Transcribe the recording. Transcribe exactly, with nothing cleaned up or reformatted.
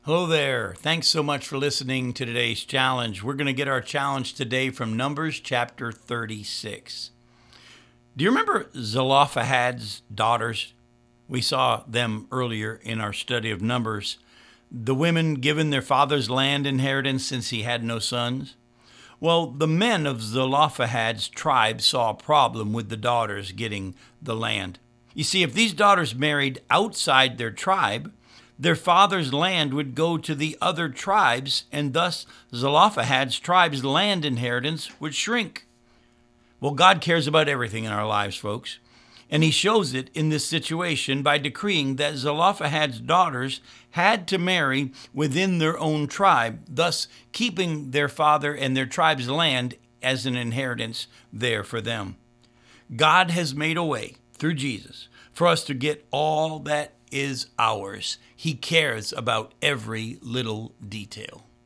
Hello there. Thanks so much for listening to today's challenge. We're going to get our challenge today from Numbers chapter thirty-six. Do you remember Zelophehad's daughters? We saw them earlier in our study of Numbers. The women given their father's land inheritance since he had no sons. Well, the men of Zelophehad's tribe saw a problem with the daughters getting the land. You see, if these daughters married outside their tribe, their father's land would go to the other tribes, and thus Zelophehad's tribe's land inheritance would shrink. Well, God cares about everything in our lives, folks, and he shows it in this situation by decreeing that Zelophehad's daughters had to marry within their own tribe, thus keeping their father and their tribe's land as an inheritance there for them. God has made a way through Jesus for us to get all that is ours. He cares about every little detail.